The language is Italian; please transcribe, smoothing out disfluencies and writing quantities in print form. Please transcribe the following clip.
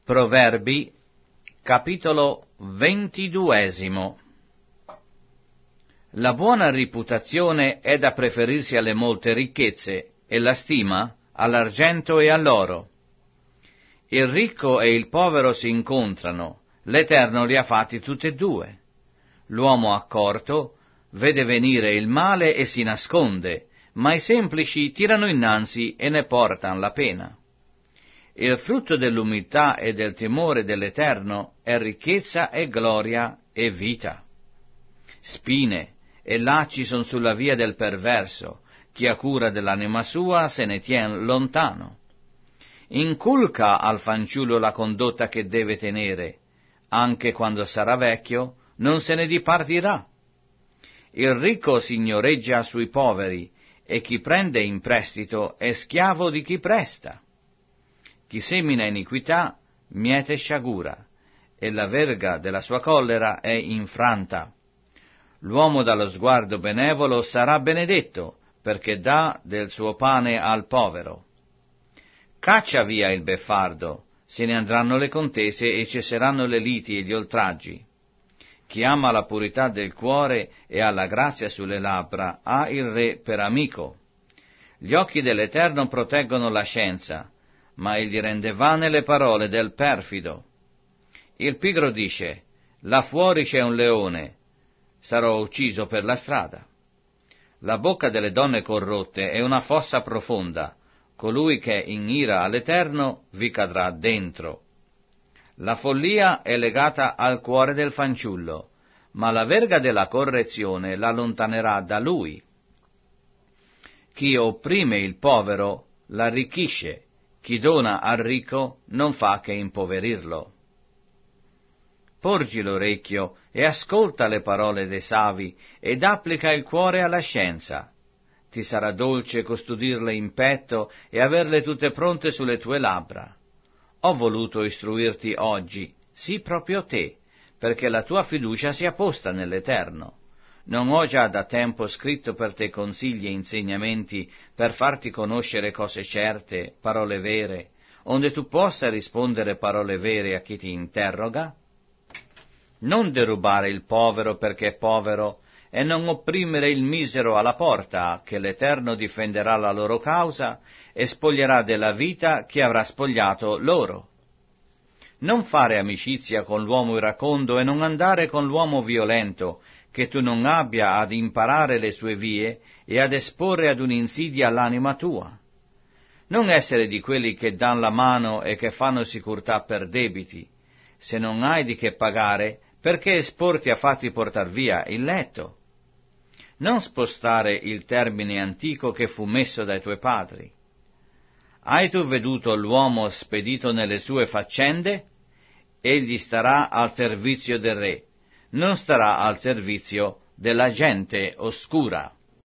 Proverbi, capitolo 22. La buona reputazione è da preferirsi alle molte ricchezze, e la stima all'argento e all'oro. Il ricco e il povero si incontrano, l'Eterno li ha fatti tutti e due. L'uomo accorto vede venire il male e si nasconde, ma i semplici tirano innanzi e ne portan la pena. Il frutto dell'umiltà e del timore dell'Eterno è ricchezza e gloria e vita. Spine e lacci son sulla via del perverso, chi ha cura dell'anima sua se ne tien lontano. Inculca al fanciullo la condotta che deve tenere, anche quando sarà vecchio non se ne dipartirà. Il ricco signoreggia sui poveri, e chi prende in prestito è schiavo di chi presta. Chi semina iniquità miete sciagura, e la verga della sua collera è infranta. L'uomo dallo sguardo benevolo sarà benedetto, perché dà del suo pane al povero. Caccia via il beffardo, se ne andranno le contese e cesseranno le liti e gli oltraggi. Chi ama la purità del cuore e ha la grazia sulle labbra ha il re per amico. Gli occhi dell'Eterno proteggono la scienza, ma egli rende vane le parole del perfido. Il pigro dice: là fuori c'è un leone, sarò ucciso per la strada. La bocca delle donne corrotte è una fossa profonda, colui che in ira all'Eterno vi cadrà dentro. La follia è legata al cuore del fanciullo, ma la verga della correzione l'allontanerà da lui. Chi opprime il povero l'arricchisce, chi dona al ricco non fa che impoverirlo. Porgi l'orecchio e ascolta le parole dei savi, ed applica il cuore alla scienza. Ti sarà dolce custodirle in petto e averle tutte pronte sulle tue labbra. Ho voluto istruirti oggi, sì proprio te, perché la tua fiducia sia posta nell'Eterno. Non ho già da tempo scritto per te consigli e insegnamenti per farti conoscere cose certe, parole vere, onde tu possa rispondere parole vere a chi ti interroga? Non derubare il povero perché è povero, e non opprimere il misero alla porta, che l'Eterno difenderà la loro causa e spoglierà della vita chi avrà spogliato loro. Non fare amicizia con l'uomo iracondo e non andare con l'uomo violento, che tu non abbia ad imparare le sue vie e ad esporre ad un'insidia l'anima tua. Non essere di quelli che dan la mano e che fanno sicurtà per debiti. Se non hai di che pagare, perché esporti a farti portar via il letto? Non spostare il termine antico che fu messo dai tuoi padri. Hai tu veduto l'uomo spedito nelle sue faccende? Egli starà al servizio del re, non starà al servizio della gente oscura.